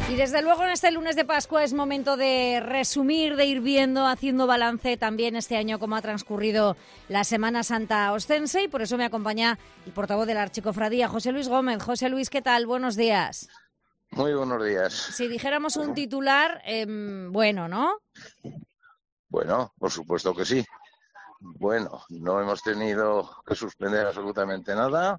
Y desde luego en este lunes de Pascua es momento de resumir, de ir viendo, haciendo balance también este año cómo ha transcurrido la Semana Santa ostense, y por eso me acompaña el portavoz de la Archicofradía, José Luis Gómez. José Luis, ¿qué tal? Buenos días. Muy buenos días. Si dijéramos un titular, bueno, ¿no? Bueno, por supuesto que sí. Bueno, no hemos tenido que suspender absolutamente nada.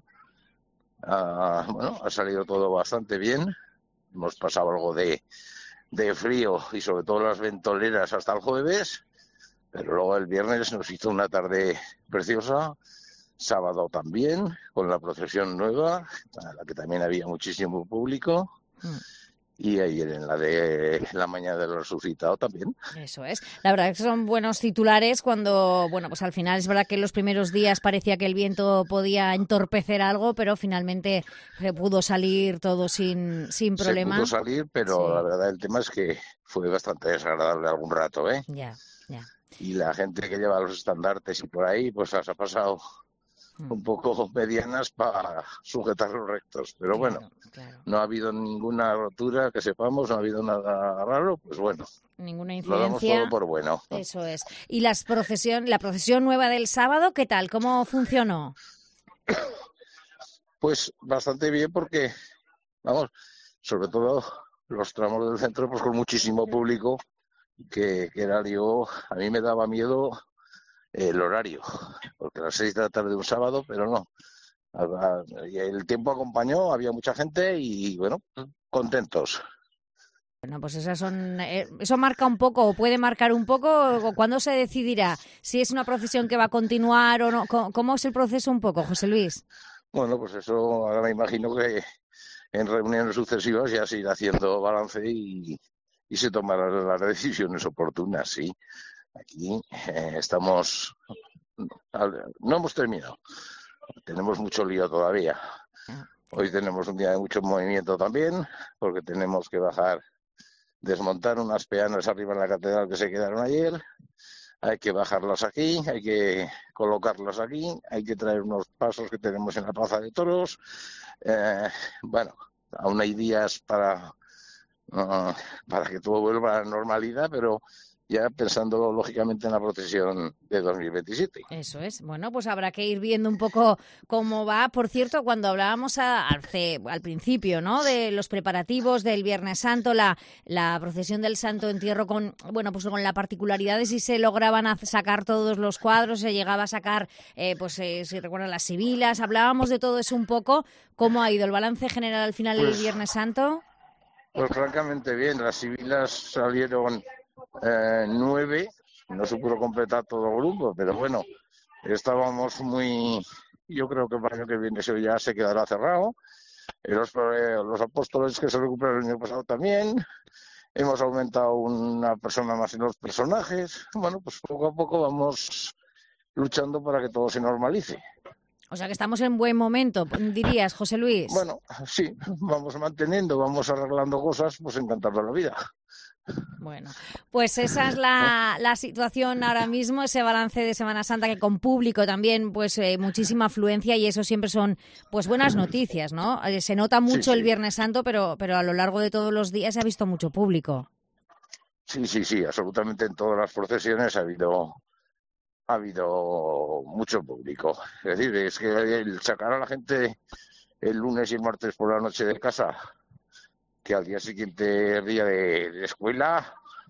Ha salido todo bastante bien. Hemos pasado algo de frío y sobre todo las ventoleras hasta el jueves, pero luego el viernes nos hizo una tarde preciosa, sábado también, con la procesión nueva, a la que también había muchísimo público, y ayer en la de la mañana del resucitado también. Eso es. La verdad es que son buenos titulares cuando, bueno, pues al final es verdad que en los primeros días parecía que el viento podía entorpecer algo, pero finalmente se pudo salir todo sin problema. Se pudo salir, pero sí. La verdad el tema es que fue bastante desagradable algún rato, ¿eh? Ya. Y la gente que lleva los estandartes y por ahí, pues se ha pasado un poco medianas para sujetar los rectos, pero claro. No ha habido ninguna rotura que sepamos, no ha habido nada raro, pues bueno, ninguna incidencia. Lo damos todo por bueno. Eso es. ¿Y la procesión nueva del sábado, qué tal? ¿Cómo funcionó? Pues bastante bien porque, vamos, sobre todo los tramos del centro, pues con muchísimo público, que era lío. A mí me daba miedo el horario, porque a las 6 de la tarde de un sábado, pero no. El tiempo acompañó, había mucha gente y, bueno, contentos. Bueno, pues eso marca un poco, o puede marcar un poco, o cuándo se decidirá si es una procesión que va a continuar o no. ¿Cómo es el proceso un poco, José Luis? Bueno, pues eso ahora me imagino que en reuniones sucesivas ya se irá haciendo balance y se tomarán las decisiones oportunas, sí. Aquí estamos, no hemos terminado, tenemos mucho lío todavía. Hoy tenemos un día de mucho movimiento también, porque tenemos que desmontar unas peanas arriba en la catedral que se quedaron ayer, hay que bajarlas aquí, hay que colocarlas aquí, hay que traer unos pasos que tenemos en la Plaza de Toros. Aún hay días para que todo vuelva a la normalidad, pero ya pensando lógicamente en la procesión de 2027. Eso es. Bueno, pues habrá que ir viendo un poco cómo va. Por cierto, cuando hablábamos al principio, ¿no?, de los preparativos del Viernes Santo, la procesión del Santo Entierro con la particularidad de si se lograban sacar todos los cuadros, se llegaba a sacar, si recuerdan, las sibilas. Hablábamos de todo eso un poco. ¿Cómo ha ido el balance general al final del Viernes Santo? Pues francamente bien. Las sibilas salieron 9, no se pudo completar todo el grupo, pero bueno, estábamos yo creo que el año que viene eso ya se quedará cerrado. Los apóstoles que se recuperaron el año pasado también, hemos aumentado una persona más en los personajes. Bueno, pues poco a poco vamos luchando para que todo se normalice. O sea que estamos en buen momento, dirías, José Luis. Bueno, sí, vamos manteniendo, vamos arreglando cosas, pues encantando la vida. Bueno, pues esa es la situación ahora mismo, ese balance de Semana Santa, que con público también, pues muchísima afluencia, y eso siempre son pues buenas noticias, ¿no? Se nota mucho el Viernes Santo, pero a lo largo de todos los días se ha visto mucho público. Sí, absolutamente en todas las procesiones ha habido mucho público. Es decir, es que el sacar a la gente el lunes y el martes por la noche de casa, que al día siguiente, día de escuela,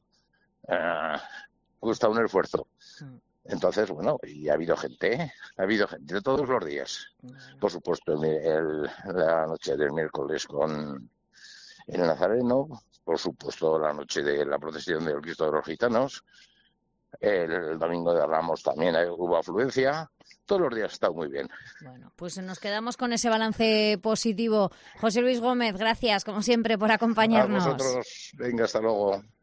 cuesta un esfuerzo. Entonces, bueno, y ha habido gente todos los días. Por supuesto, la noche del miércoles con el Nazareno, por supuesto la noche de la procesión del Cristo de los Gitanos, el domingo de Ramos también hubo afluencia. Todos los días está muy bien. Bueno, pues nos quedamos con ese balance positivo. José Luis Gómez, gracias, como siempre, por acompañarnos. A vosotros. Venga, hasta luego.